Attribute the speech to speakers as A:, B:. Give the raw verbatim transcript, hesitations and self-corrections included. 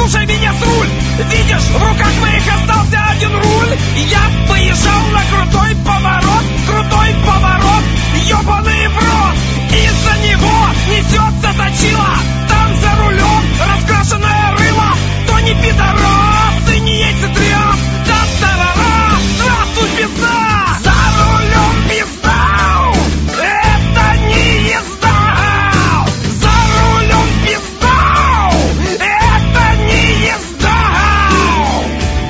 A: слушай меня с руль. Видишь, в руках моих остался один руль. И я поезжал на круг.